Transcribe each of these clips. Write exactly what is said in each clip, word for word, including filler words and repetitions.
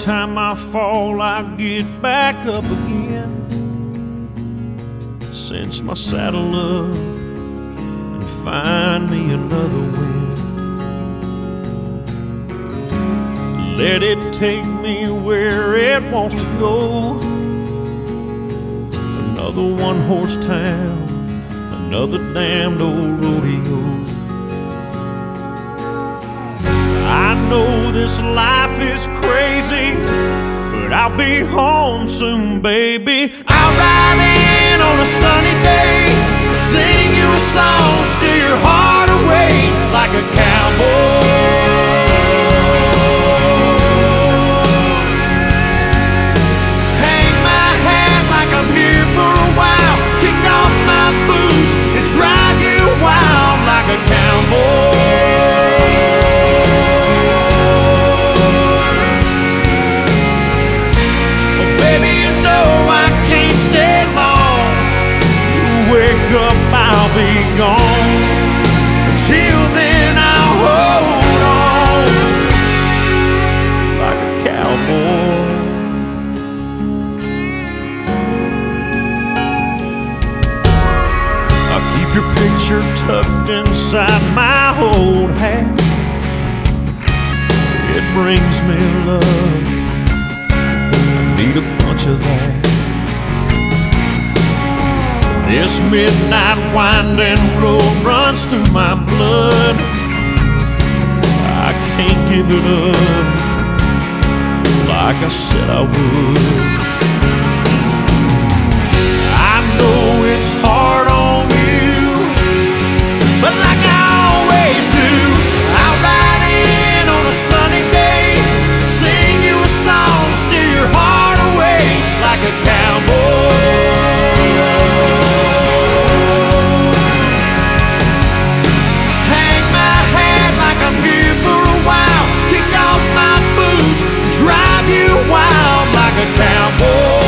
time I fall, I get back up again. Cinch my saddle up and find me another wind. Let it take me where it wants to go. Another one-horse town, another damned old rodeo. I know this life is crazy, but I'll be home soon, baby. I'll ride in on a sunny day, sing you a song, steal your heart away like a cowboy. Hang my hat like I'm here for a while, kick off my boots and drive you wild like a cowboy. I'll be gone. Until then I'll hold on like a cowboy. I'll keep your picture tucked inside my old hat. It brings me love, I need a bunch of that. This midnight winding road runs through my blood. I can't give it up like I said I would. I know it's hard on you, but like I always do, I'll ride in on a sunny day, sing you a song, steal your heart away like a cowboy. Drive you wild like a cowboy.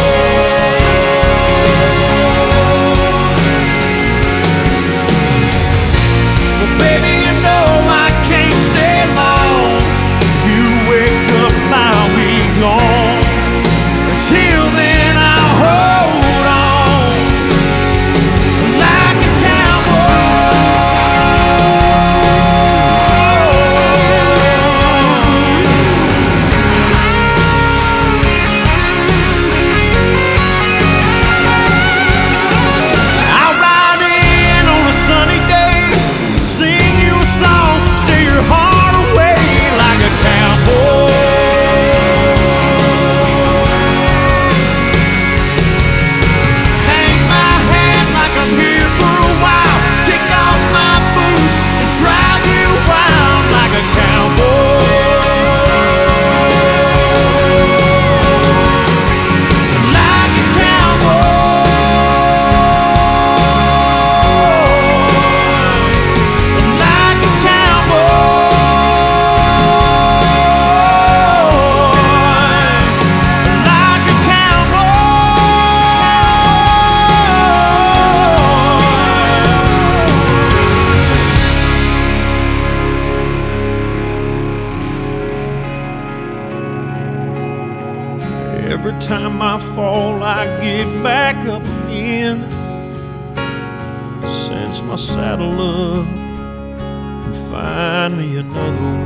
Well, baby, you know I can't stay long. You wake up, I'll be gone. Until then, I'll hold on like a cowboy. Every time I fall, I get back up again. Cinch my saddle up and find me another one.